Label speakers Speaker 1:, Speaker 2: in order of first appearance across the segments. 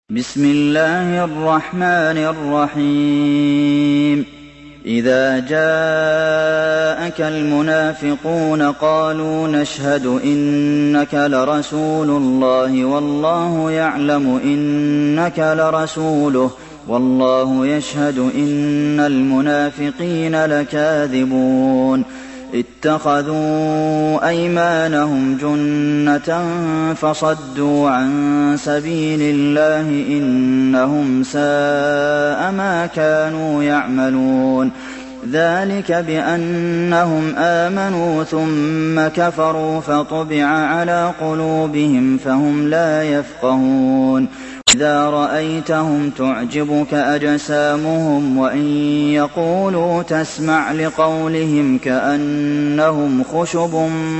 Speaker 1: بسم الله الرحمن الرحيم إذا جاءك المنافقون قالوا نشهد إنك لرسول الله والله يعلم إنك لرسوله والله يشهد إن المنافقين لكاذبون اتخذوا أيمانهم جنة فصدوا عن سبيل الله إنهم ساء ما كانوا يعملون ذلك بأنهم آمنوا ثم كفروا فطبع على قلوبهم فهم لا يفقهون إذا رأيتهم تعجبك أجسامهم وإن يقولوا تسمع لقولهم كأنهم خشب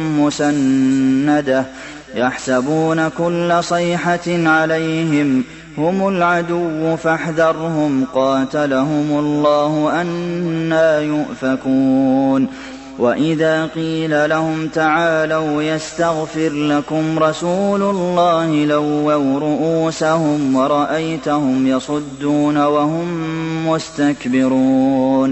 Speaker 1: مسندة يحسبون كل صيحة عليهم هم العدو فاحذرهم قاتلهم الله أنى يؤفكون وإذا قيل لهم تعالوا يستغفر لكم رسول الله لووا رؤوسهم ورأيتهم يصدون وهم مستكبرون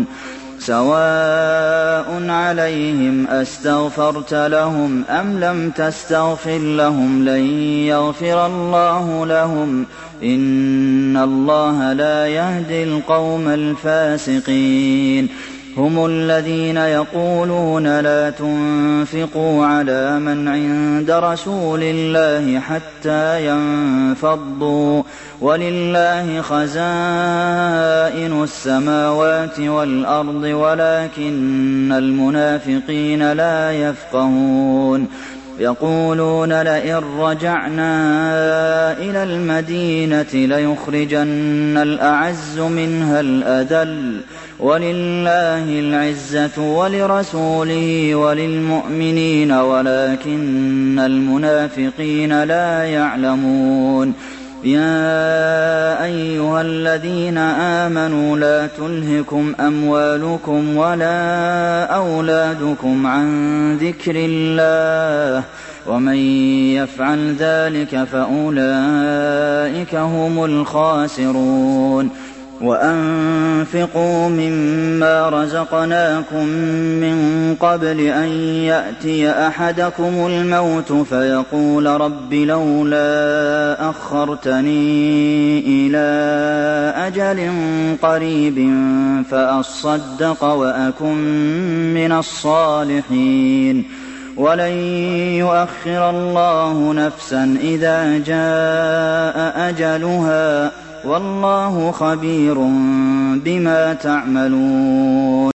Speaker 1: سواء عليهم أستغفرت لهم أم لم تستغفر لهم لن يغفر الله لهم إن الله لا يهدي القوم الفاسقين هم الذين يقولون لا تنفقوا على من عند رسول الله حتى ينفضوا ولله خزائن السماوات والأرض ولكن المنافقين لا يفقهون يقولون لئن رجعنا إلى المدينة ليخرجن الأعز منها الأذل ولله العزة ولرسوله وللمؤمنين ولكن المنافقين لا يعلمون يا أيها الذين آمنوا لا تلهكم أموالكم ولا أولادكم عن ذكر الله ومن يفعل ذلك فأولئك هم الخاسرون وأنفقوا مما رزقناكم من قبل أن يأتي أحدكم الموت فيقول رب لولا أخرتني إلى أجل قريب فأصدق وأكن من الصالحين ولن يؤخر الله نفسا إذا جاء أجلها والله خبير بما تعملون